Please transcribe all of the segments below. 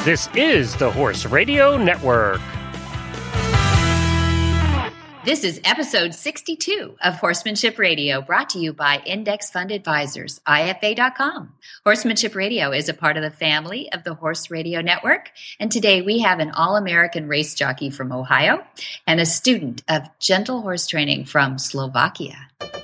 This is the Horse Radio Network. This is episode 62 of Horsemanship Radio, brought to you by Index Fund Advisors, IFA.com. Horsemanship Radio is a part of the family of the Horse Radio Network, and today we have an all-American race jockey from Ohio and a student of gentle horse training from Slovakia.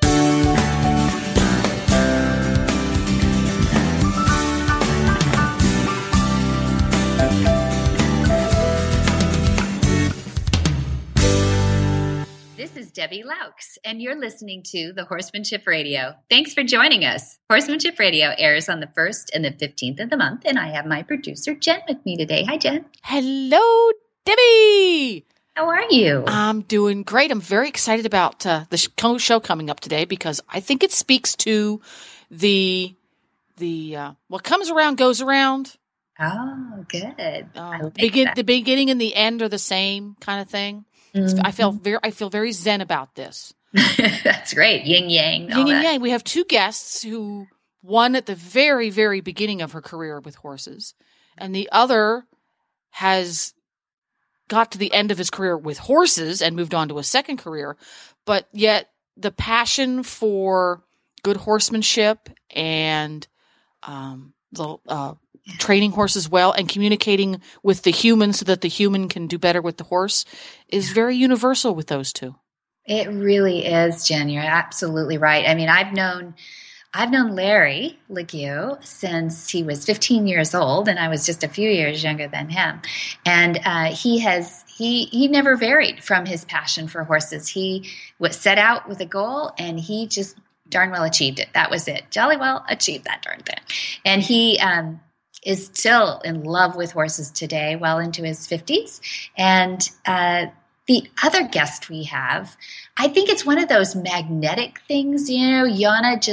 This is Debbie Laux, and you're listening to the Horsemanship Radio. Thanks for joining us. Horsemanship Radio airs on the 1st and the 15th of the month, and I have my producer, Jen, with me today. Hi, Jen. Hello, Debbie. How are you? I'm doing great. I'm very excited about the show coming up today because I think it speaks to the what comes around goes around. Oh, good. The beginning and the end are the same kind of thing. Mm-hmm. I feel very zen about this. That's great. Yin yang. Yin and yang. We have two guests who, one at the very, very beginning of her career with horses, and the other has got to the end of his career with horses and moved on to a second career. But yet the passion for good horsemanship and training horses well and communicating with the human so that the human can do better with the horse is very universal with those two. It really is, Jen. You're absolutely right. I mean, I've known Larry Legue since he was 15 years old, and I was just a few years younger than him. And he never varied from his passion for horses. He was set out with a goal, and he just darn well achieved it. That was it. Jolly well achieved that darn thing. And he is still in love with horses today, well into his 50s. And the other guest we have, I think it's one of those magnetic things, Yana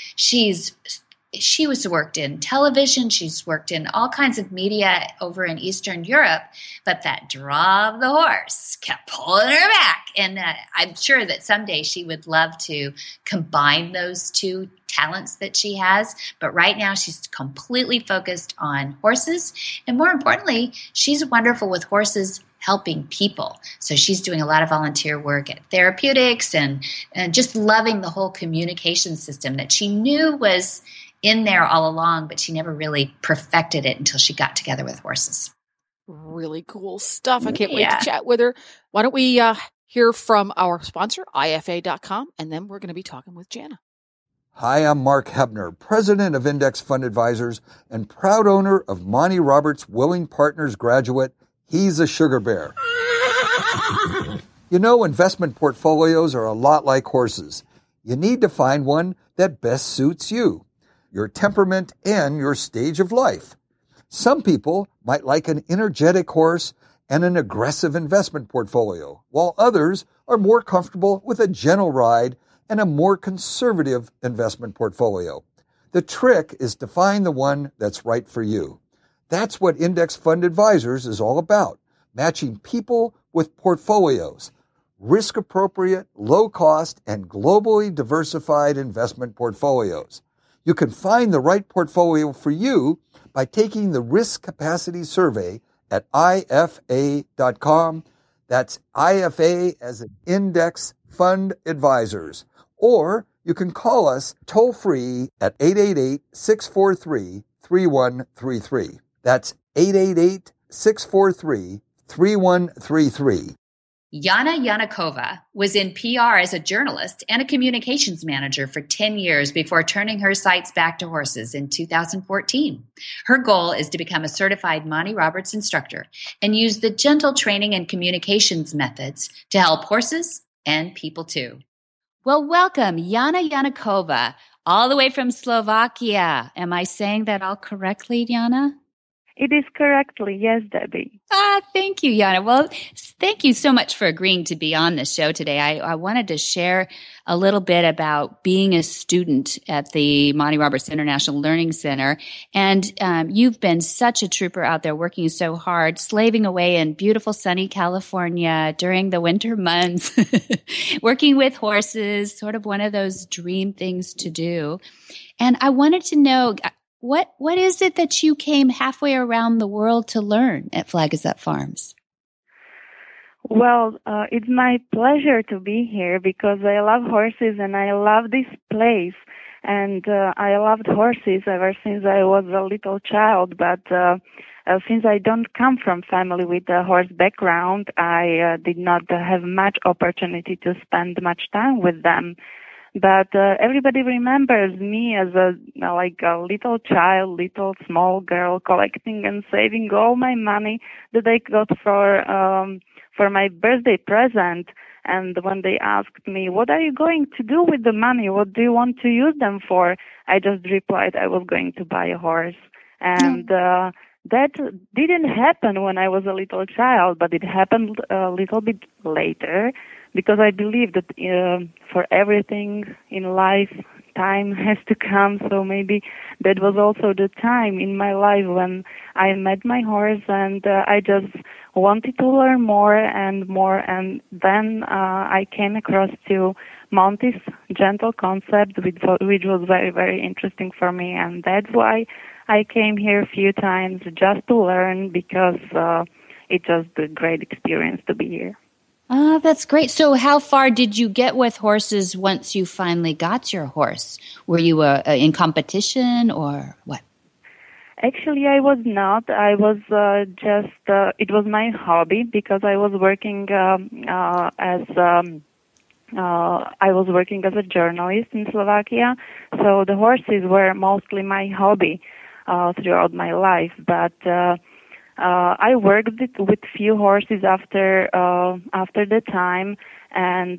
she was worked in television, she's worked in all kinds of media over in Eastern Europe, but that draw of the horse kept pulling her back. And I'm sure that someday she would love to combine those two talents that she has. But right now she's completely focused on horses. And more importantly, she's wonderful with horses helping people. So she's doing a lot of volunteer work at therapeutics and just loving the whole communication system that she knew was in there all along, but she never really perfected it until she got together with horses. Really cool stuff. I can't wait to chat with her. Why don't we hear from our sponsor, IFA.com, and then we're going to be talking with Jana. Hi, I'm Mark Hebner, president of Index Fund Advisors and proud owner of Monty Roberts Willing Partners graduate. He's a sugar bear. Investment portfolios are a lot like horses. You need to find one that best suits you, your temperament, and your stage of life. Some people might like an energetic horse and an aggressive investment portfolio, while others are more comfortable with a gentle ride and a more conservative investment portfolio. The trick is to find the one that's right for you. That's what Index Fund Advisors is all about, matching people with portfolios, risk-appropriate, low-cost, and globally diversified investment portfolios. You can find the right portfolio for you by taking the Risk Capacity Survey at IFA.com. That's IFA as an Index Fund Advisors. Or you can call us toll-free at 888-643-3133. That's 888-643-3133. Yana Yanakova was in PR as a journalist and a communications manager for 10 years before turning her sights back to horses in 2014. Her goal is to become a certified Monty Roberts instructor and use the gentle training and communications methods to help horses and people too. Well, welcome, Yana Yanakova, all the way from Slovakia. Am I saying that all correctly, Yana? It is correctly, yes, Debbie. Thank you, Yana. Well, thank you so much for agreeing to be on the show today. I wanted to share a little bit about being a student at the Monty Roberts International Learning Center. And you've been such a trooper out there working so hard, slaving away in beautiful sunny California during the winter months, working with horses, sort of one of those dream things to do. And I wanted to know, What is it that you came halfway around the world to learn at Flag is Up Farms? Well, it's my pleasure to be here because I love horses and I love this place. And I loved horses ever since I was a little child. But since I don't come from family with a horse background, I did not have much opportunity to spend much time with them. But everybody remembers me as a little child, little small girl, collecting and saving all my money that I got for my birthday present. And when they asked me, what are you going to do with the money? What do you want to use them for? I just replied I was going to buy a horse. And that didn't happen when I was a little child, but it happened a little bit later because I believe that for everything in life, time has to come. So maybe that was also the time in my life when I met my horse and I just wanted to learn more and more. And then I came across to Monty's gentle concept, which was very, very interesting for me. And that's why I came here a few times just to learn because it's just a great experience to be here. Oh, that's great. So how far did you get with horses once you finally got your horse? Were you in competition or what? Actually, I was not. I was it was my hobby because I was working as a journalist in Slovakia. So the horses were mostly my hobby throughout my life. But I worked with few horses after the time, and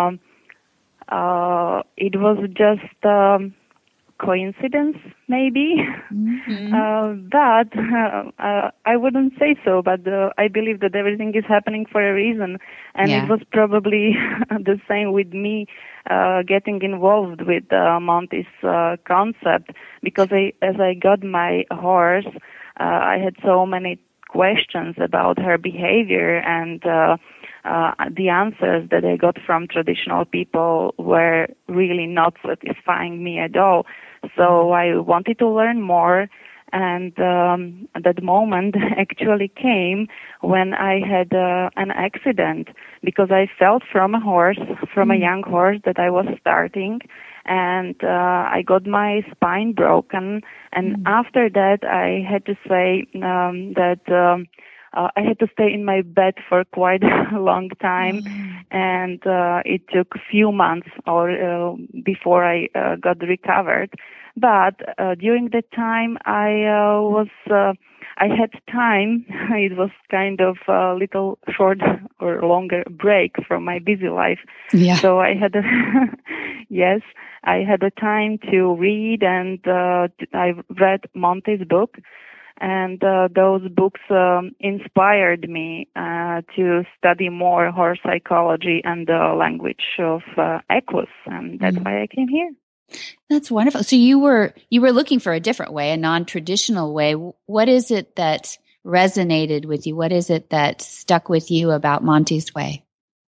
it was just coincidence, maybe. Mm-hmm. But I wouldn't say so. But I believe that everything is happening for a reason, and it was probably the same with me getting involved with Monty's concept because as I got my horse. I had so many questions about her behavior, and the answers that I got from traditional people were really not satisfying me at all. So I wanted to learn more, and that moment actually came when I had an accident because I fell from a young horse that I was starting. And I got my spine broken. And after that, I had to say that I had to stay in my bed for quite a long time. And it took a few months before I got recovered. But during that time, I had time. It was kind of a little short or longer break from my busy life. Yeah. So I had I had the time to read, and I read Monty's book, and those books inspired me to study more horse psychology and the language of equus, and that's why I came here. That's wonderful. So you were looking for a different way, a non-traditional way. What is it that resonated with you? What is it that stuck with you about Monty's way?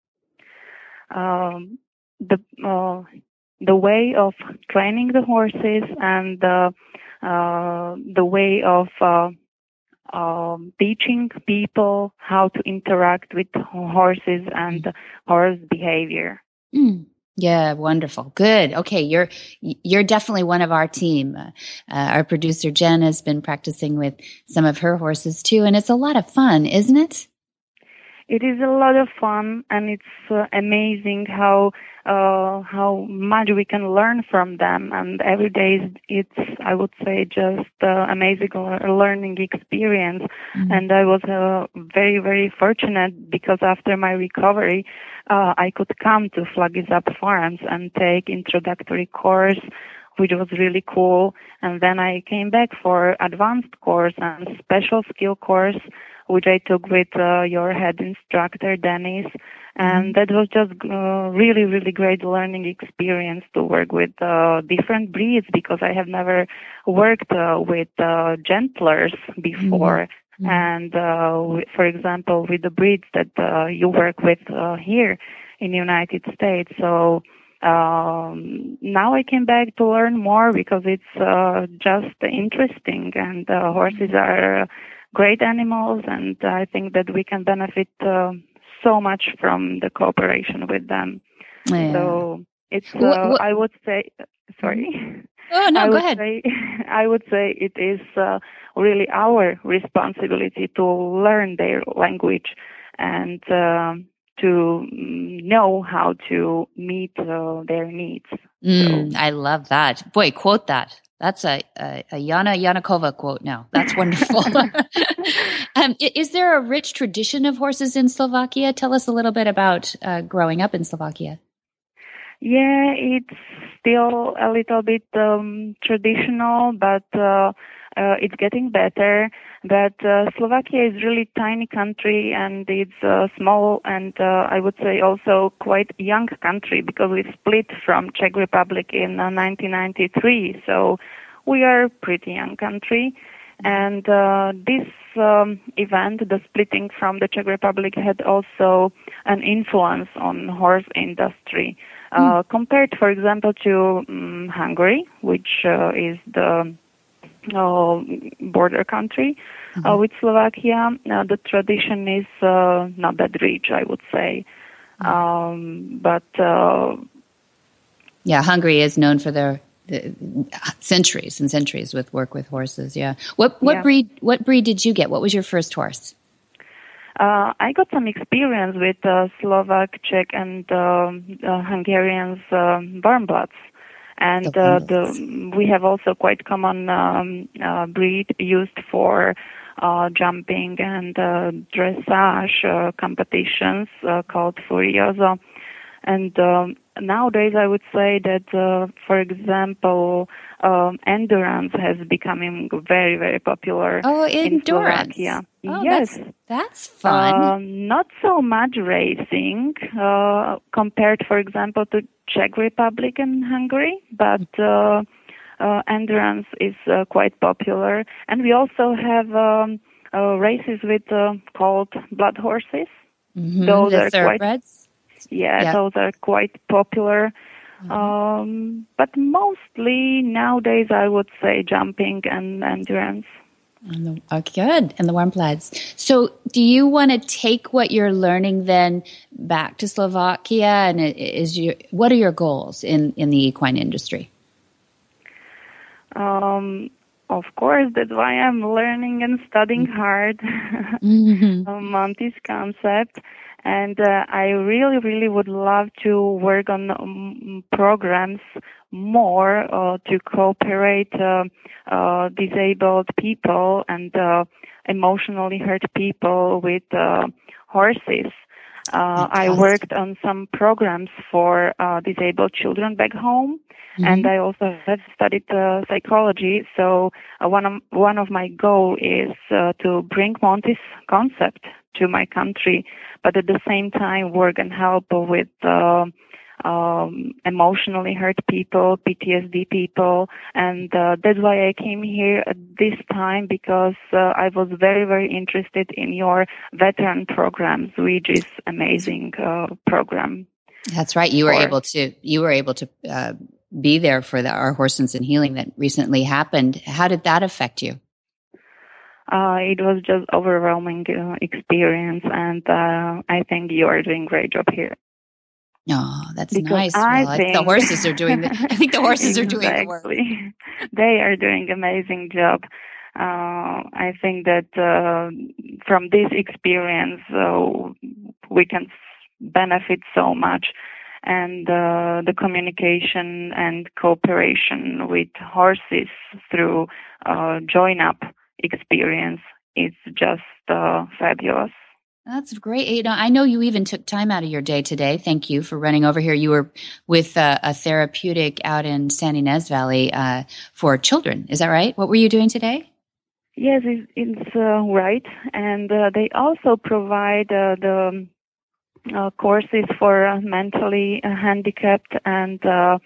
The way of training the horses and the way of teaching people how to interact with horses and horse behavior. Yeah, wonderful. Good. Okay, you're definitely one of our team. Our producer Jen has been practicing with some of her horses too, and it's a lot of fun, isn't it? It is a lot of fun, and it's amazing how much we can learn from them. And every day it's, I would say, just amazing learning experience. And I was very, very fortunate because after my recovery, I could come to Flag is Up Farms and take introductory course, which was really cool. And then I came back for advanced course and special skill course, which I took with your head instructor, Dennis. And that was just really, really great learning experience to work with different breeds because I have never worked with gentlers before. And, for example, with the breeds that you work with here in the United States. So now I came back to learn more because it's just interesting, and horses are great animals, and I think that we can benefit so much from the cooperation with them. Yeah. So it's, I would say, sorry. Oh, no, go ahead. I would say it is really our responsibility to learn their language and to know how to meet their needs. I love that. Boy, quote that. That's a Yana Yanakova quote now. That's wonderful. Is there a rich tradition of horses in Slovakia? Tell us a little bit about growing up in Slovakia. Yeah, it's still a little bit traditional, but it's getting better. But Slovakia is really tiny country, and it's small, and I would say also quite young country because we split from Czech Republic in 1993. So we are a pretty young country. And this event, the splitting from the Czech Republic, had also an influence on horse industry. Compared, for example, to Hungary, which is the border country with Slovakia, the tradition is not that rich, I would say. But Hungary is known for their centuries and centuries with work with horses. Yeah. What breed did you get? What was your first horse? I got some experience with Slovak, Czech, and Hungarians Warmbloods. And we have also quite common breed used for jumping and dressage competitions called Furioso. And nowadays I would say that, for example, endurance has become very, very popular in Slovakia. Oh, yes. That's fun. Not so much racing compared, for example, to Czech Republic and Hungary, but endurance is quite popular. And we also have races with called blood horses. Mm-hmm. Those the are thoroughbreds? Those are quite popular. But mostly nowadays I would say jumping and endurance. Good. And the Warmbloods. So do you want to take what you're learning then back to Slovakia? And what are your goals in the equine industry? Of course, that's why I'm learning and studying hard Monty's concept. And I really, really would love to work on programs more to cooperate disabled people and emotionally hurt people with horses. I worked on some programs for disabled children back home. And I also have studied psychology. So one of my goal is to bring Monty's concept to my country, but at the same time work and help with emotionally hurt people, PTSD people, and that's why I came here at this time, because I was very, very interested in your veteran programs, which is amazing program. That's right. You were able to be there for our Horsens in Healing that recently happened. How did that affect you? It was just overwhelming experience, and I think you are doing a great job here. Oh, that's nice. I think the horses are doing the work. They are doing amazing job. I think that from this experience we can benefit so much, and the communication and cooperation with horses through join up experience is just fabulous. That's great. I know you even took time out of your day today. Thank you for running over here. You were with a therapeutic out in San Ynez Valley for children. Is that right? What were you doing today? Yes, it's right. And they also provide the courses for mentally handicapped and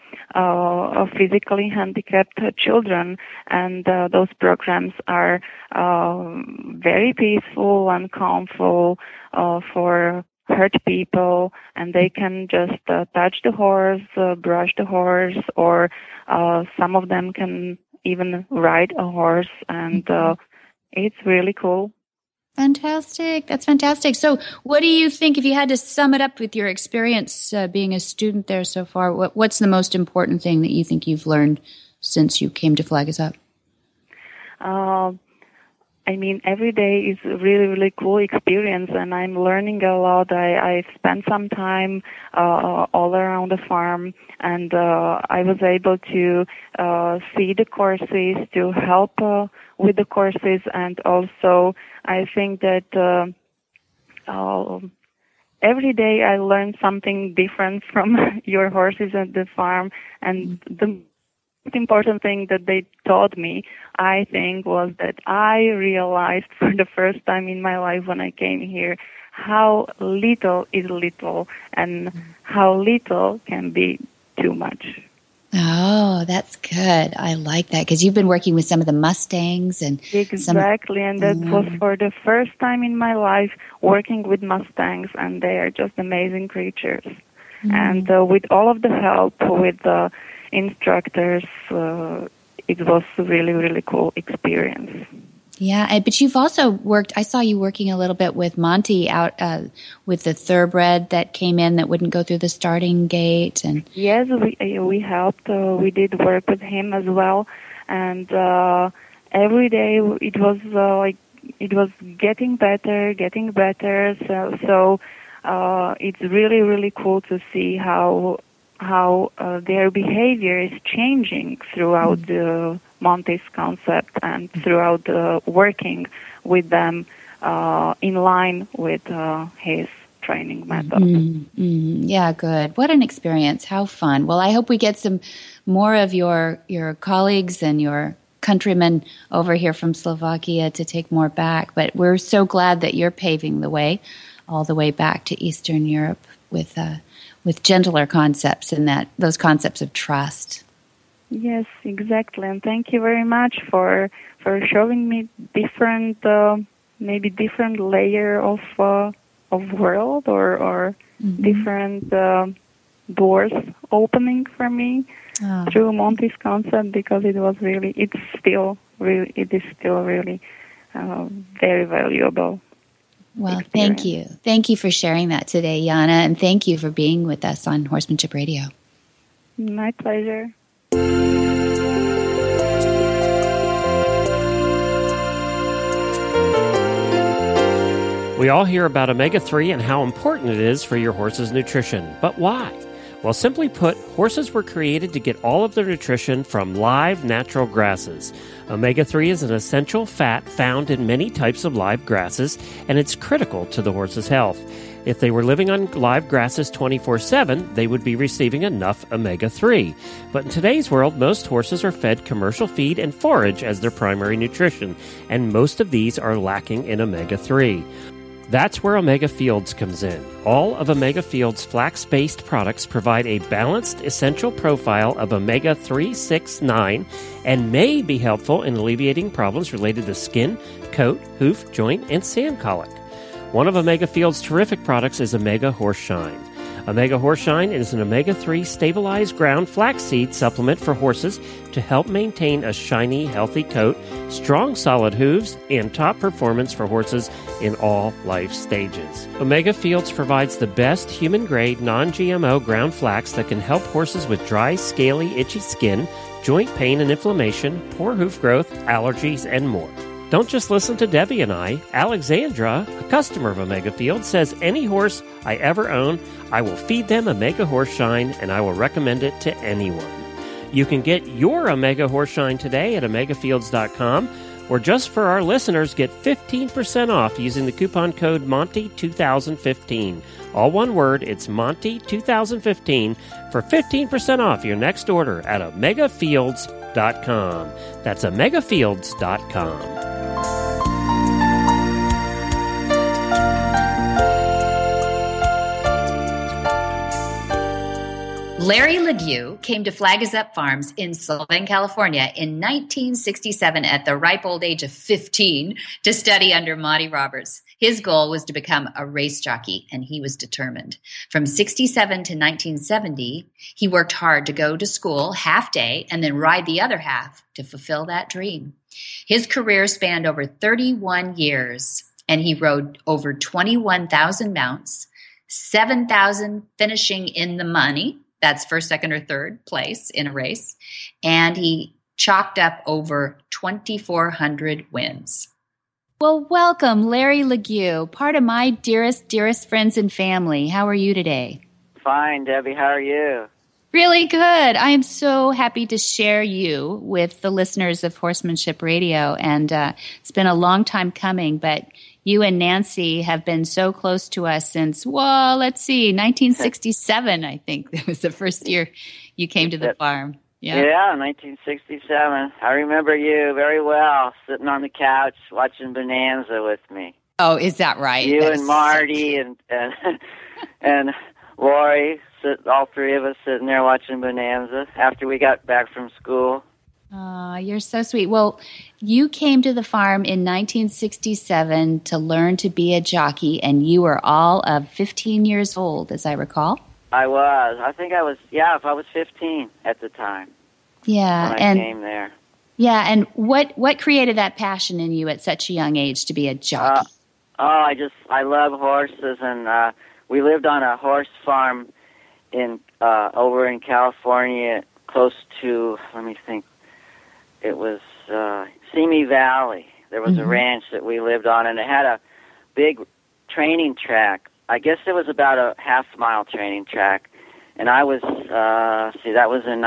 physically handicapped children, and those programs are very peaceful and calmful for hurt people, and they can just touch the horse, brush the horse, or some of them can even ride a horse, and it's really cool. Fantastic. That's fantastic. So what do you think, if you had to sum it up with your experience being a student there so far, what's the most important thing that you think you've learned since you came to Flag Us Up? I mean, every day is a really, really cool experience, and I'm learning a lot. I spent some time all around the farm, and I was able to see the courses, to help with the courses, and also I think that every day I learn something different from your horses at the farm, and the most important thing that they taught me, I think, was that I realized for the first time in my life when I came here how little is little and how little can be too much. Oh, that's good. I like that, because you've been working with some of the Mustangs and exactly, and that was for the first time in my life working with Mustangs, and they are just amazing creatures. And with all of the help with the instructors, it was a really, really cool experience. Yeah, but you've also worked, I saw you working a little bit with Monty out with the thoroughbred that came in that wouldn't go through the starting gate. And yes, we helped. We did work with him as well. And every day it was it was getting better. So it's really, really cool to see how their behavior is changing throughout the Monty's concept and throughout working with them in line with his training method. Yeah, good. What an experience. How fun. Well, I hope we get some more of your colleagues and your countrymen over here from Slovakia to take more back. But we're so glad that you're paving the way all the way back to Eastern Europe with gentler concepts and those concepts of trust. Yes, exactly. And thank you very much for showing me different, maybe different layer of world or different doors opening for me through Monty's concept, because it is still really very valuable. Well, experience. thank you. Thank you for sharing that today, Jana, and thank you for being with us on Horsemanship Radio. My pleasure. We all hear about omega-3 and how important it is for your horse's nutrition. But why? Well, simply put, horses were created to get all of their nutrition from live, natural grasses. Omega-3 is an essential fat found in many types of live grasses, and it's critical to the horse's health. If they were living on live grasses 24/7, they would be receiving enough omega-3. But in today's world, most horses are fed commercial feed and forage as their primary nutrition, and most of these are lacking in omega-3. That's where Omega Fields comes in. All of Omega Fields' flax-based products provide a balanced, essential profile of omega-3, 6, 9, and may be helpful in alleviating problems related to skin, coat, hoof, joint, and sand colic. One of Omega Fields' terrific products is Omega Horseshine. Omega Horseshine is an omega-3 stabilized ground flaxseed supplement for horses to help maintain a shiny, healthy coat, strong, solid hooves, and top performance for horses in all life stages. Omega Fields provides the best human-grade, non-GMO ground flax that can help horses with dry, scaly, itchy skin, joint pain and inflammation, poor hoof growth, allergies, and more. Don't just listen to Debbie and I. Alexandra, a customer of Omega Fields, says any horse I ever own, I will feed them Omega Horseshine, and I will recommend it to anyone. You can get your Omega Horseshine today at omegafields.com, or just for our listeners, get 15% off using the coupon code Monty2015. All one word, it's Monty2015 for 15% off your next order at omegafields.com. That's omegafields.com. Larry Legue came to Flag Us Up Farms in Sylvan, California in 1967 at the ripe old age of 15 to study under Monty Roberts. His goal was to become a race jockey, and he was determined. From 67 to 1970, he worked hard to go to school half day and then ride the other half to fulfill that dream. His career spanned over 31 years, and he rode over 21,000 mounts, 7,000 finishing in the money. That's first, second, or third place in a race. And he chalked up over 2,400 wins. Well, welcome, Larry Legue, part of my dearest friends and family. How are you today? Fine, Debbie. How are you? Really good. I am so happy to share you with the listeners of Horsemanship Radio. And it's been a long time coming, but you and Nancy have been so close to us since, 1967, I think. That was the first year you came to the farm. Yeah, 1967. I remember you very well, sitting on the couch watching Bonanza with me. Oh, is that right? You and Marty and Lori, all three of us sitting there watching Bonanza after we got back from school. Oh, you're so sweet. Well, you came to the farm in 1967 to learn to be a jockey, and you were all of 15 years old, as I recall. I was. I think I was, if I was 15 at the time. Yeah. When I came there. Yeah, and what created that passion in you at such a young age to be a jockey? I love horses, and we lived on a horse farm over in California, close to, let me think, it was Simi Valley. There was a ranch that we lived on, and it had a big training track. I guess it was about a half-mile training track, and I was, that was in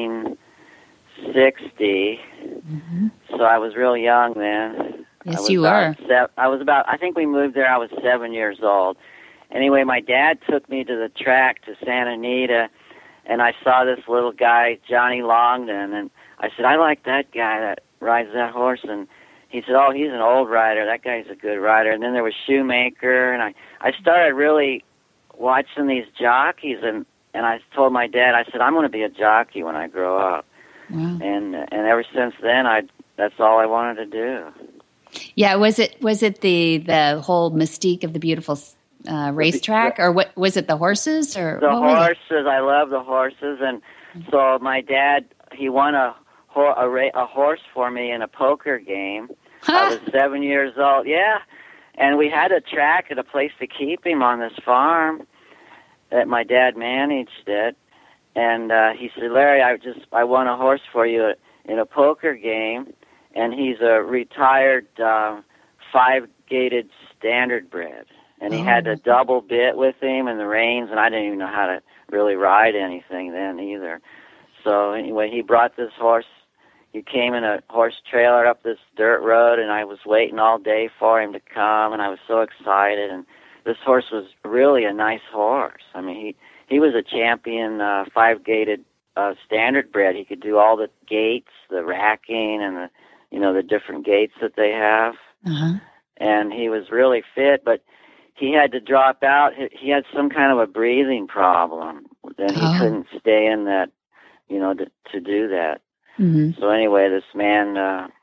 1960, so I was real young then. Yes, you were. I think we moved there, I was 7 years old. Anyway, my dad took me to the track to Santa Anita, and I saw this little guy, Johnny Longden, and I said, I like that guy that rides that horse, and he said, oh, he's an old rider. That guy's a good rider. And then there was Shoemaker, and I started really watching these jockeys, and I told my dad, I said, I'm going to be a jockey when I grow up. Wow. And ever since then, that's all I wanted to do. Yeah, was it the whole mystique of the beautiful racetrack, or what was it? The horses, or the horses? I love the horses, and so my dad, he won a horse for me in a poker game. I was 7 years old. Yeah, and we had a track and a place to keep him on this farm that my dad managed it. And he said, Larry, I won a horse for you in a poker game, and he's a retired 5-gated standardbred. And he had a double bit with him and the reins, and I didn't even know how to really ride anything then either. So anyway, he brought this horse. He came in a horse trailer up this dirt road, and I was waiting all day for him to come, and I was so excited. And this horse was really a nice horse. I mean, he was a champion 5-gated standardbred. He could do all the gaits, the racking, and the different gaits that they have. And he was really fit, but he had to drop out. He had some kind of a breathing problem. Then he couldn't stay in that, to do that. So anyway, this man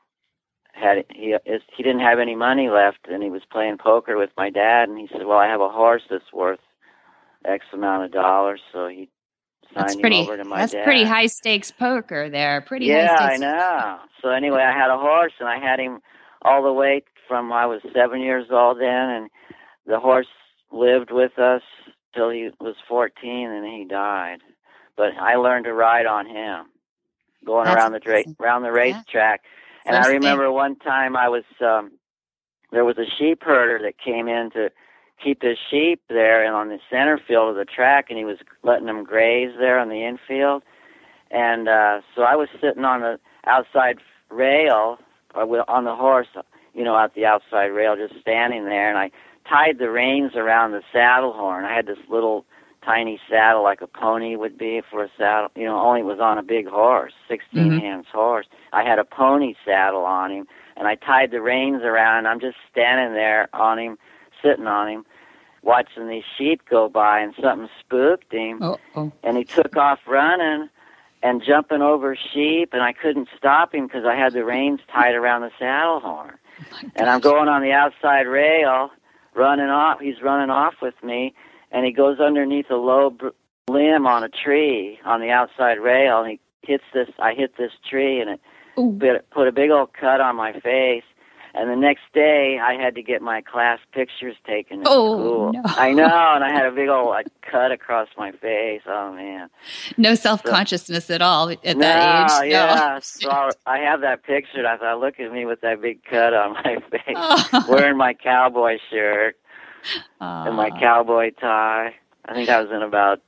he didn't have any money left, and he was playing poker with my dad, and he said, well, I have a horse that's worth X amount of dollars, so he signed him over to my dad. That's pretty high stakes poker there. High stakes. Yeah, I know. So anyway, I had a horse, and I had him all the way from I was 7 years old then, and the horse lived with us till he was 14, and he died. But I learned to ride on him, going around the racetrack. And I remember one time I was there was a sheep herder that came in to keep his sheep there and on the center field of the track, and he was letting them graze there on the infield. And so I was sitting on the outside rail on the horse, out the outside rail, just standing there, and I tied the reins around the saddle horn. I had this little tiny saddle like a pony would be for a saddle, only it was on a big horse, 16 hands horse. I had a pony saddle on him, and I tied the reins around, and I'm just standing there on him, sitting on him, watching these sheep go by, and something spooked him, and he took off running and jumping over sheep, and I couldn't stop him because I had the reins tied around the saddle horn. And I'm going on the outside rail running off. He's running off with me, and he goes underneath a low limb on a tree on the outside rail, and he hits this. I hit this tree, and it put a big old cut on my face. And the next day, I had to get my class pictures taken at school. No. I know, and I had a big old cut across my face. Oh, man. No self-consciousness at all at that age. Yeah. So I have that picture, and I thought, look at me with that big cut on my face, wearing my cowboy shirt and my cowboy tie. I think I was in about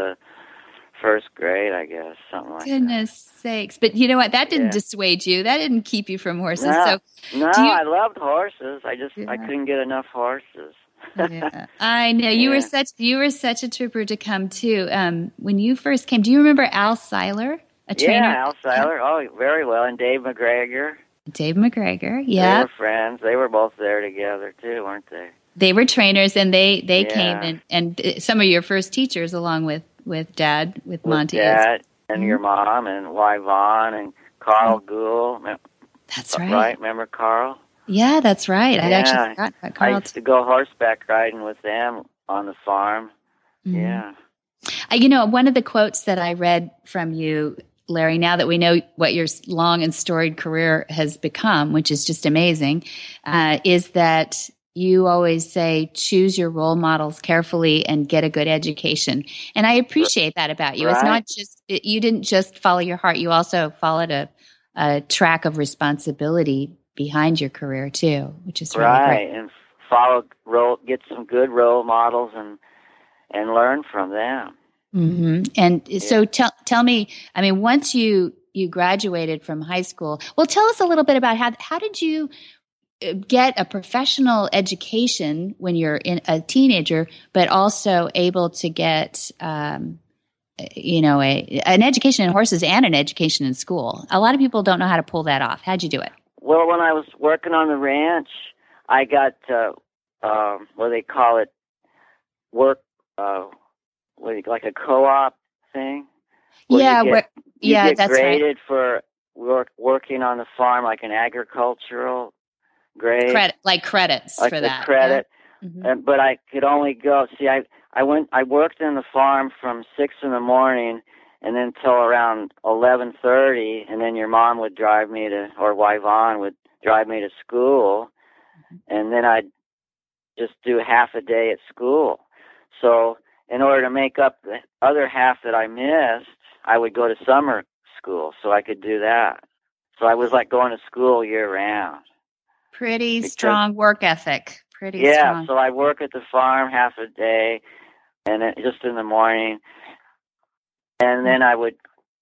first grade, I guess, something like that. Goodness sakes. But you know what? That didn't dissuade you. That didn't keep you from horses. No, So I loved horses. I couldn't get enough horses. Yeah. I know. You were such a trooper to come too. When you first came, do you remember Al Seiler, a trainer? Yeah, Al Seiler. Oh, very well. And Dave McGregor. Dave McGregor, yeah. They were friends. They were both there together too, weren't they? They were trainers, and they came and some of your first teachers along with Dad, with Monty. Dad and your mom and Y. Vaughn and Carl Gould. That's right. Right, remember Carl? Yeah, that's right. I'd actually forgotten about Carl. I used to go horseback riding with them on the farm. Mm-hmm. Yeah. You know, one of the quotes that I read from you, Larry, now that we know what your long and storied career has become, which is just amazing, is that you always say, choose your role models carefully and get a good education. And I appreciate that about you. Right. It's not just, you didn't just follow your heart. You also followed a track of responsibility behind your career too, which is really great. And get some good role models and learn from them. Mm-hmm. And so tell me, I mean, once you graduated from high school, well, tell us a little bit about how did you get a professional education when you're a teenager, but also able to get, an education in horses and an education in school. A lot of people don't know how to pull that off. How'd you do it? Well, when I was working on the ranch, I got, what they call it, like a co-op thing. You get graded right. for working on the farm, like an agricultural grade, credits like for that. Credit, yeah. Mm-hmm. But I could only go. See, I worked in the farm from 6 a.m. and then till around 11:30, and then your mom would drive me or Yvonne would drive me to school, and then I'd just do half a day at school. So in order to make up the other half that I missed, I would go to summer school so I could do that. So I was like going to school year round. Pretty strong work ethic. Pretty strong. Yeah, so I work at the farm half a day, and then just in the morning, and then I would,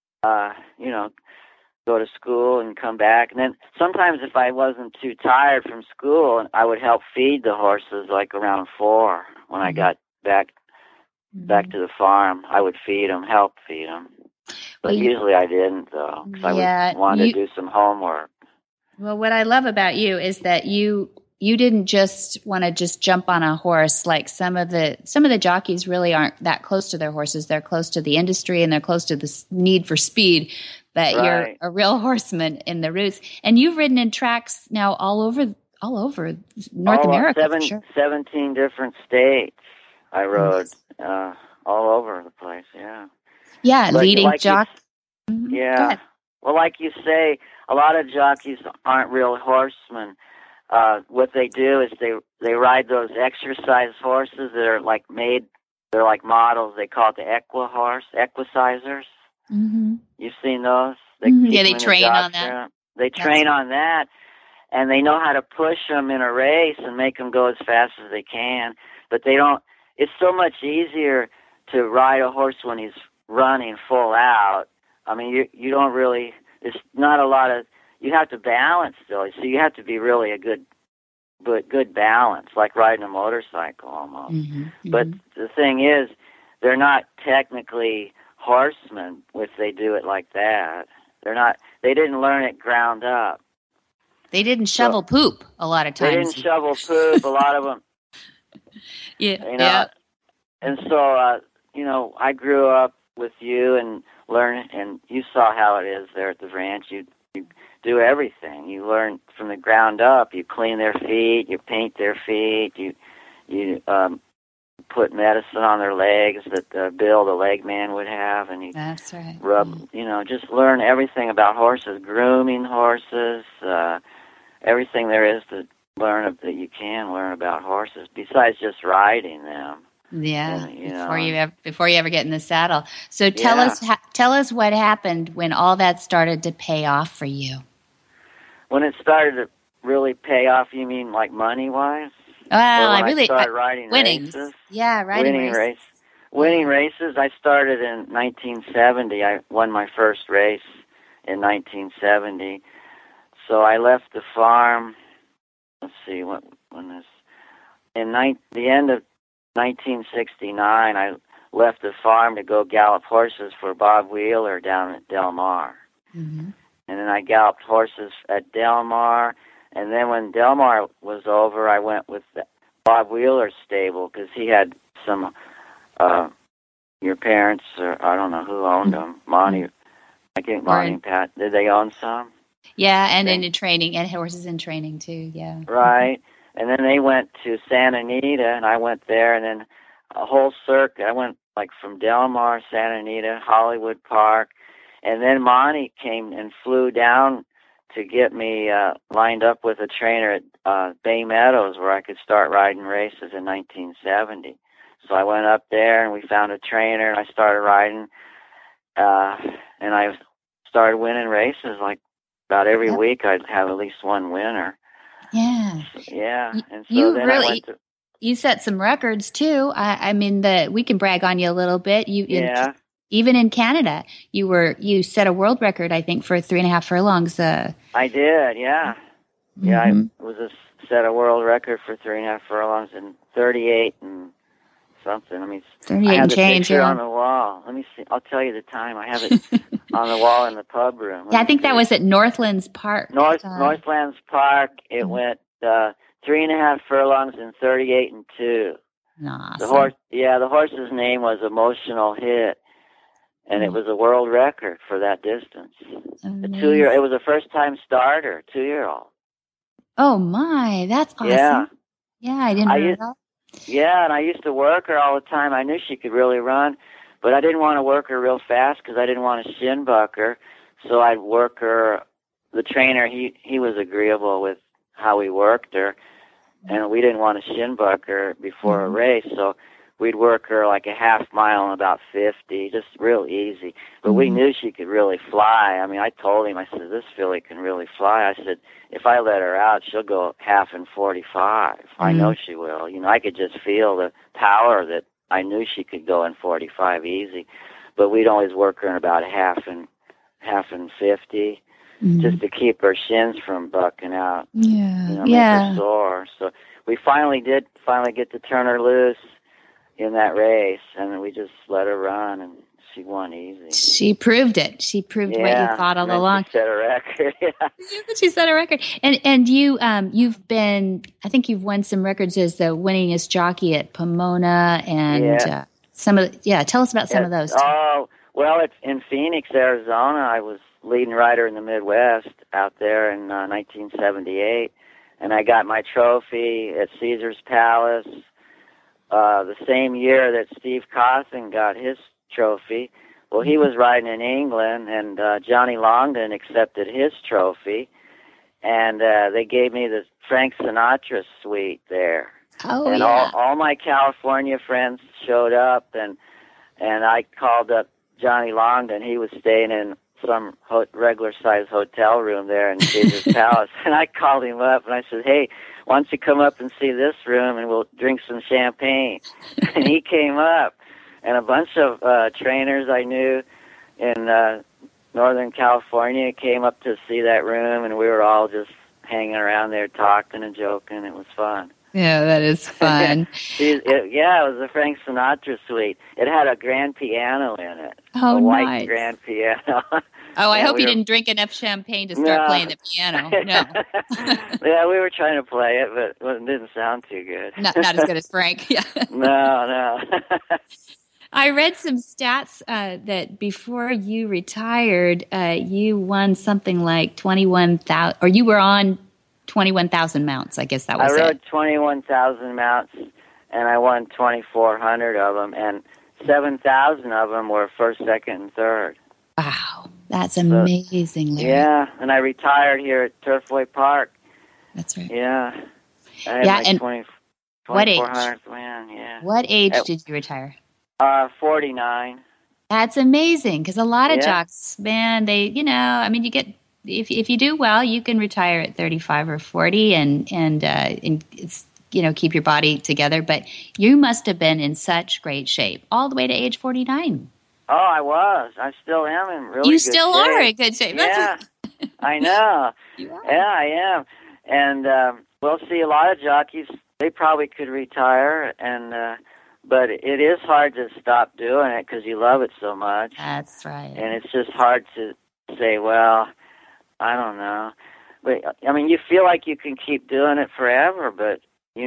go to school and come back. And then sometimes if I wasn't too tired from school, I would help feed the horses like around 4 when I got back to the farm. I would help feed them. But usually I didn't, though, because I wanted to do some homework. Well, what I love about you is that you didn't just want to just jump on a horse like some of the jockeys really aren't that close to their horses. They're close to the industry and they're close to the need for speed. But You're a real horseman in the roots, and you've ridden in tracks now all over North America. 17 different states. I rode all over the place. Yeah. Yeah, but leading jock. Yeah. Well, like you say, a lot of jockeys aren't real horsemen. What they do is they ride those exercise horses that are like they're like models. They call it the equicizers. Mm-hmm. You've seen those? They train on that. They train on that, and they know how to push them in a race and make them go as fast as they can. But they don't. It's so much easier to ride a horse when he's running full out. I mean, you don't really. It's not a lot of. You have to balance still, so you have to be really a good balance, like riding a motorcycle almost. Mm-hmm. But the thing is, they're not technically horsemen if they do it like that. They're not. They didn't learn it ground up. They didn't shovel poop a lot of times. They didn't shovel poop. A lot of them. Yeah. And so, I grew up with you and learned, and you saw how it is there at the ranch. You do everything. You learn from the ground up. You clean their feet. You paint their feet. you put medicine on their legs that Bill, the leg man, would have, and he'd That's right. rub, just learn everything about horses, grooming horses, everything there is to learn that you can learn about horses besides just riding them. Yeah, And, before you ever get in the saddle. So tell us what happened when all that started to pay off for you. When it started to really pay off, you mean like money-wise? Well, I started riding winnings. races. Yeah, riding races. Winning races. I started in 1970. I won my first race in 1970. So I left the farm. Let's see when this. The end of 1969, I left the farm to go gallop horses for Bob Wheeler down at Del Mar. Mm-hmm. And then I galloped horses at Del Mar. And then when Del Mar was over, I went with Bob Wheeler's stable because he had some, your parents, or I don't know who owned them. Monty, I think Monty and Pat, did they own some? Yeah, and in training, and horses in training too, yeah. Right. And then they went to Santa Anita, and I went there, and then a whole circuit. I went like from Del Mar, Santa Anita, Hollywood Park, and then Monty came and flew down to get me lined up with a trainer at Bay Meadows where I could start riding races in 1970. So I went up there and we found a trainer and I started riding and I started winning races like about every week. I'd have at least one winner. Yeah. Yeah. And so then I went to... You set some records too. I mean, we can brag on you a little bit. Even in Canada, you set a world record, I think, for 3.5 furlongs. I did, yeah. Mm-hmm. Yeah, I set a world record for 3.5 furlongs in 38 and something. I mean, 38 I have and the change, picture on the wall. Let me see. I'll tell you the time. I have it on the wall in the pub room. I think that was at Northlands Park. Northlands Park. It went 3.5 furlongs in 38 and 2. Awesome. The horse's name was Emotional Hit. And it was a world record for that distance. Amazing. It was a first-time starter, 2-year-old. Oh my, that's awesome. Yeah, I didn't know that. Yeah, and I used to work her all the time. I knew she could really run, but I didn't want to work her real fast because I didn't want to shin buck her. So I'd work her. The trainer, he was agreeable with how we worked her, and we didn't want to shin buck her before a race, so we'd work her like a half mile in about 50, just real easy. But we knew she could really fly. I mean, I told him, I said, this filly can really fly. I said, if I let her out, she'll go half in 45. I know she will. I could just feel the power that I knew she could go in 45 easy. But we'd always work her in about half in 50, just to keep her shins from bucking out. Yeah. Make her sore. So we finally get to turn her loose in that race, and we just let her run, and she won easy. She proved it. She proved what you thought all along. She set a record. She set a record. And you've been, I think you've won some records as the winningest jockey at Pomona and tell us about some of those. Oh, well, it's in Phoenix, Arizona. I was leading rider in the Midwest out there in 1978, and I got my trophy at Caesar's Palace the same year that Steve Cawthon got his trophy. Well, he was riding in England, and Johnny Longden accepted his trophy, and they gave me the Frank Sinatra suite there. Oh, and all my California friends showed up, and I called up Johnny Longden. He was staying in some regular-sized hotel room there in Caesar's Palace, and I called him up, and I said, hey, why don't you come up and see this room, and we'll drink some champagne. And he came up, and a bunch of trainers I knew in Northern California came up to see that room, and we were all just hanging around there talking and joking. It was fun. Yeah, that is fun. It was a Frank Sinatra suite. It had a grand piano in it. Oh, a white nice. Grand piano. Oh, I hope you didn't drink enough champagne to start playing the piano. No. Yeah, we were trying to play it, but it didn't sound too good. Not as good as Frank. Yeah. No. I read some stats that before you retired, you won something like 21,000, or you were on 21,000 mounts. I guess that was it. I rode 21,000 mounts and I won 2,400 of them, and 7,000 of them were first, second, and third. Wow, that's amazing, Larry. Yeah, and I retired here at Turfway Park. That's right. Yeah. I had Yeah, my and 2,400th win, yeah. What age did you retire? 49. That's amazing, because a lot of Yeah. jocks, man, they, you get, if you do well, you can retire at 35 or 40 and it's, keep your body together. But you must have been in such great shape all the way to age 49. Oh, I was. I still am in really You good still shape. are in good shape. Yeah, I know. You are. Yeah, I am. And we'll see a lot of jockeys, they probably could retire, but it is hard to stop doing it because you love it so much. That's right. And it's just hard to say, well, I don't know. But, I mean, you feel like you can keep doing it forever, but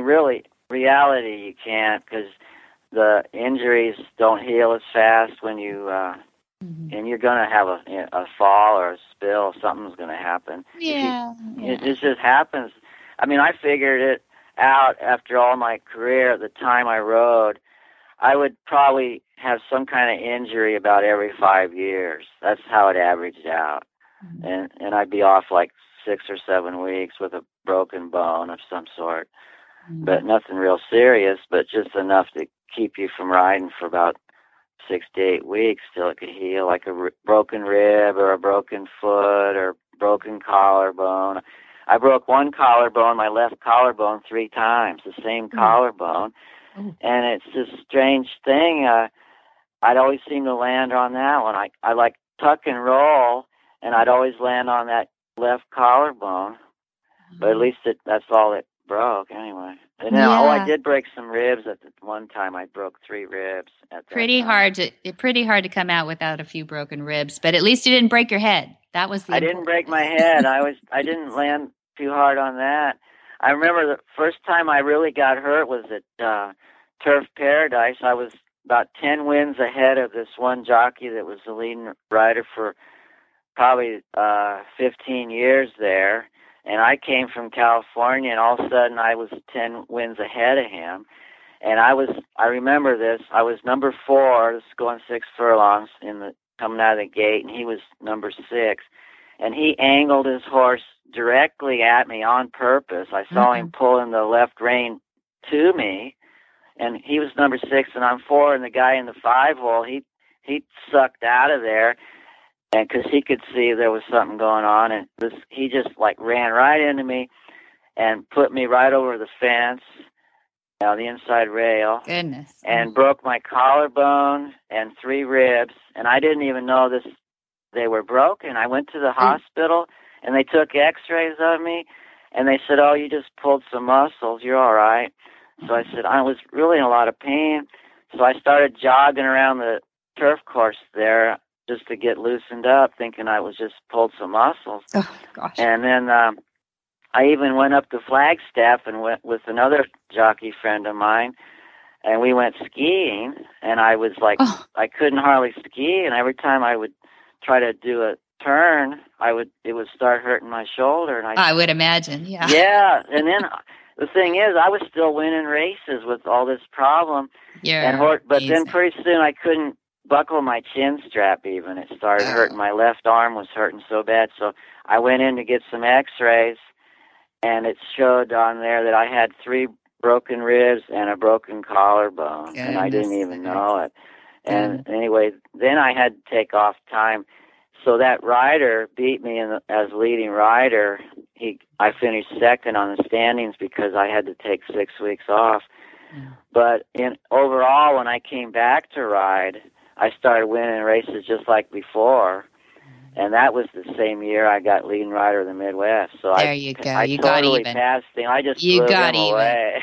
reality, you can't, because the injuries don't heal as fast when you, and you're going to have a fall or a spill. Something's going to happen. Yeah. It just happens. I mean, I figured it out after all my career. At the time I rode, I would probably have some kind of injury about every 5 years. That's how it averaged out. And I'd be off like 6 or 7 weeks with a broken bone of some sort. But nothing real serious, but just enough to keep you from riding for about 6 to 8 weeks till it could heal, like a broken rib or a broken foot or broken collarbone. I broke one collarbone, my left collarbone, 3 times, the same collarbone. And it's this strange thing. I'd always seem to land on that one. I like tuck and roll, and I'd always land on that left collarbone. But at least that's all it broke anyway. And then, I did break some ribs at the one time. I broke 3 ribs at that pretty time. Pretty hard to come out without a few broken ribs, but at least you didn't break your head. That was I didn't break my head. I didn't land too hard on that. I remember the first time I really got hurt was at Turf Paradise. I was about 10 wins ahead of this one jockey that was the leading rider for probably 15 years there. And I came from California, and all of a sudden I was 10 wins ahead of him. And I remember this, I was number 4, this is going 6 furlongs coming out of the gate, and he was number 6. And he angled his horse directly at me on purpose. I saw him pulling the left rein to me, and he was number 6, and I'm 4, and the guy in the 5-hole, he sucked out of there. And because he could see there was something going on, and he just like ran right into me and put me right over the fence, the inside rail. Goodness. And broke my collarbone and 3 ribs, and I didn't even know they were broken. I went to the hospital, and they took X-rays of me, and they said, "Oh, you just pulled some muscles. You're all right." So I said, I was really in a lot of pain. So I started jogging around the turf course there, just to get loosened up, thinking I was just pulled some muscles. Oh, gosh. And then I even went up to Flagstaff and went with another jockey friend of mine, and we went skiing, and I was like, I couldn't hardly ski, and every time I would try to do a turn, it would start hurting my shoulder. And I would imagine, yeah. Yeah, and then the thing is, I was still winning races with all this problem. But then pretty soon I couldn't buckle my chin strap even. It started hurting. My left arm was hurting so bad. So I went in to get some x-rays, and it showed on there that I had 3 broken ribs and a broken collarbone. And I didn't even know it. And anyway, then I had to take off time. So that rider beat me as leading rider. I finished second on the standings because I had to take 6 weeks off. But overall, when I came back to ride, I started winning races just like before, and that was the same year I got leading rider of the Midwest. So there you go. I totally passed him. I just blew him away.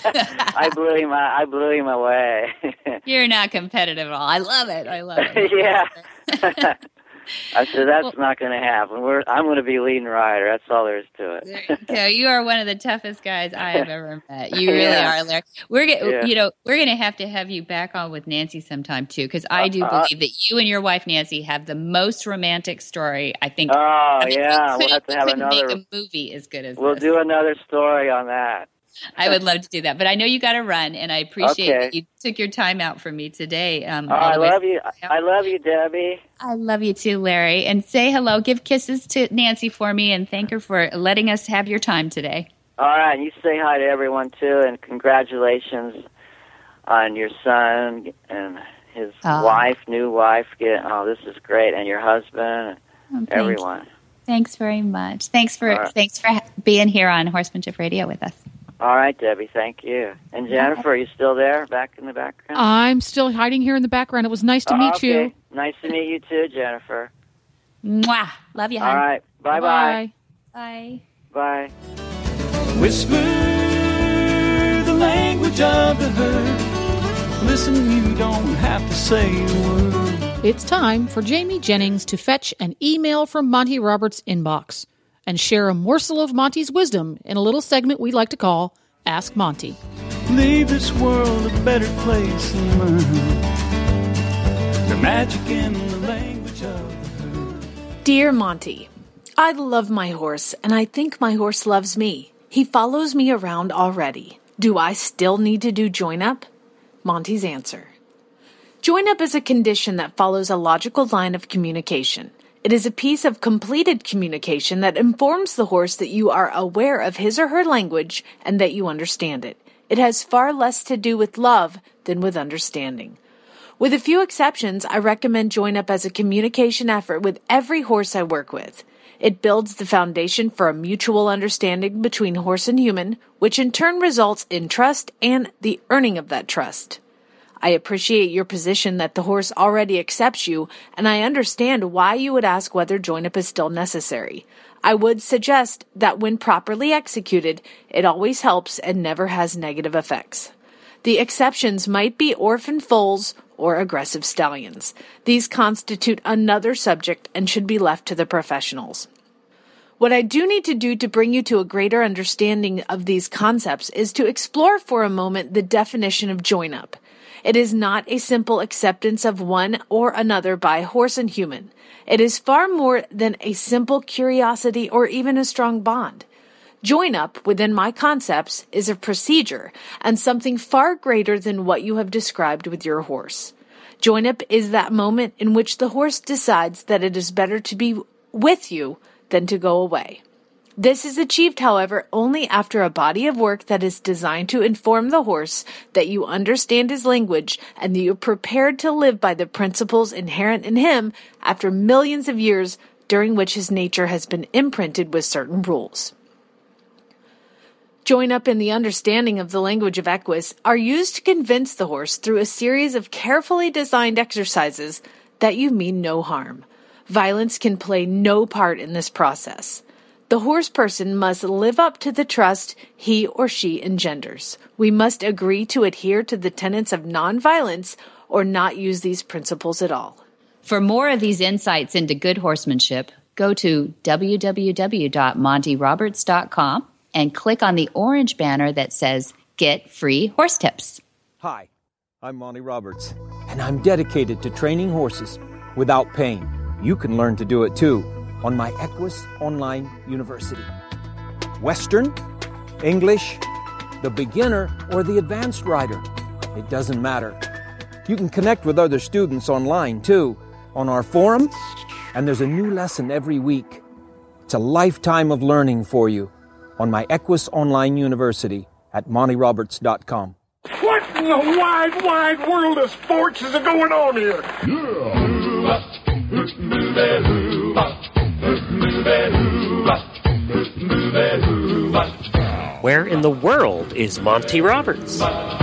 I blew him away. You're not competitive at all. I love it. Yeah. I said, that's not going to happen. I'm going to be leading rider. That's all there is to it. There you are one of the toughest guys I have ever met. You really are, Larry. We're going to have you back on with Nancy sometime too, because I do believe that you and your wife Nancy have the most romantic story. I think. We'll have to have another. Make a movie as good as we'll this. do another story on that. I would love to do that. But I know you got to run, and I appreciate that you took your time out for me today. I love you. I love you, Debbie. I love you too, Larry. And say hello. Give kisses to Nancy for me, and thank her for letting us have your time today. All right. You say hi to everyone, too, and congratulations on your son and his new wife. This is great. And your husband, everyone. Thanks very much. Thanks for being here on Horsemanship Radio with us. All right, Debbie, thank you. And Jennifer, are you still there, back in the background? I'm still hiding here in the background. It was nice to meet you. Nice to meet you too, Jennifer. Mwah. Love you, hon. All right. Bye-bye. Bye. Bye. Whisper the language of the herd. Listen, you don't have to say a word. It's time for Jamie Jennings to fetch an email from Monty Roberts' inbox and share a morsel of Monty's wisdom in a little segment we like to call Ask Monty. Leave this world a better place than mine. The magic in the language of the herd. Dear Monty, I love my horse, and I think my horse loves me. He follows me around already. Do I still need to do join-up? Monty's answer. Join-up is a condition that follows a logical line of communication. It is a piece of completed communication that informs the horse that you are aware of his or her language and that you understand it. It has far less to do with love than with understanding. With a few exceptions, I recommend join-up as a communication effort with every horse I work with. It builds the foundation for a mutual understanding between horse and human, which in turn results in trust and the earning of that trust. I appreciate your position that the horse already accepts you, and I understand why you would ask whether join-up is still necessary. I would suggest that when properly executed, it always helps and never has negative effects. The exceptions might be orphan foals or aggressive stallions. These constitute another subject and should be left to the professionals. What I do need to do to bring you to a greater understanding of these concepts is to explore for a moment the definition of join-up. It is not a simple acceptance of one or another by horse and human. It is far more than a simple curiosity or even a strong bond. Join-up, within my concepts, is a procedure and something far greater than what you have described with your horse. Join-up is that moment in which the horse decides that it is better to be with you than to go away. This is achieved, however, only after a body of work that is designed to inform the horse that you understand his language and that you are prepared to live by the principles inherent in him after millions of years during which his nature has been imprinted with certain rules. Join-up and the understanding of the language of Equus are used to convince the horse through a series of carefully designed exercises that you mean no harm. Violence can play no part in this process. The horse person must live up to the trust he or she engenders. We must agree to adhere to the tenets of nonviolence or not use these principles at all. For more of these insights into good horsemanship, go to www.montyroberts.com and click on the orange banner that says Get Free Horse Tips. Hi, I'm Monty Roberts, and I'm dedicated to training horses without pain. You can learn to do it too on my Equus Online University. Western, English, the beginner, or the advanced rider. It doesn't matter. You can connect with other students online too, on our forum, and there's a new lesson every week. It's a lifetime of learning for you on my Equus Online University at montyroberts.com. What in the wide, wide world of sports is going on here? Where in the world is Monty Roberts?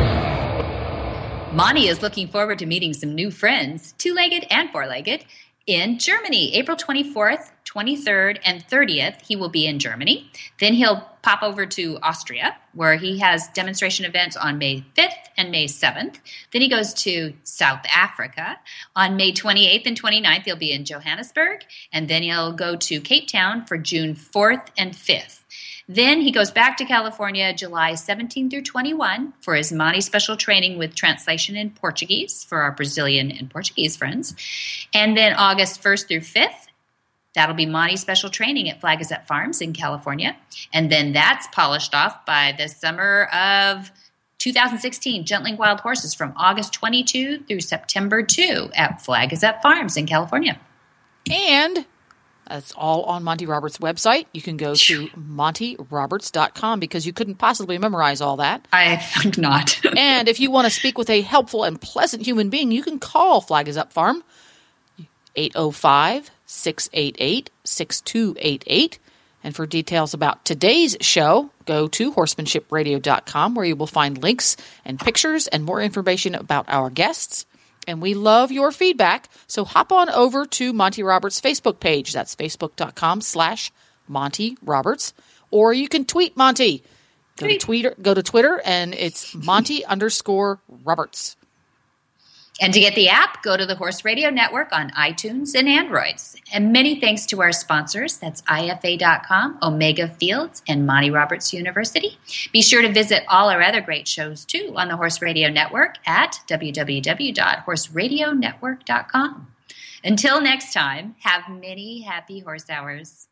Monty is looking forward to meeting some new friends, two-legged and four-legged, in Germany. April 24th, 23rd, and 30th, he will be in Germany. Then he'll pop over to Austria, where he has demonstration events on May 5th and May 7th. Then he goes to South Africa. On May 28th and 29th, he'll be in Johannesburg. And then he'll go to Cape Town for June 4th and 5th. Then he goes back to California July 17 through 21 for his Monty special training with translation in Portuguese for our Brazilian and Portuguese friends. And then August 1st through 5th, That'll be Monty's special training at Flag Gazette Farms in California. And then that's polished off by the summer of 2016, Gentling Wild Horses from August 22 through September 2 at Flag Gazette Farms in California. And that's all on Monty Roberts' website. You can go to montyroberts.com because you couldn't possibly memorize all that. I think not. And if you want to speak with a helpful and pleasant human being, you can call Flag Gazette Farm, 805-688-6288. And for details about today's show, go to horsemanshipradio.com where you will find links and pictures and more information about our guests. And we love your feedback, so hop on over to Monty Roberts' Facebook page. That's facebook.com/Monty Roberts. Or you can tweet Monty. Go to Twitter, and it's Monty_Roberts. And to get the app, go to the Horse Radio Network on iTunes and Androids. And many thanks to our sponsors. That's IFA.com, Omega Fields, and Monty Roberts University. Be sure to visit all our other great shows, too, on the Horse Radio Network at www.horseradionetwork.com. Until next time, have many happy horse hours.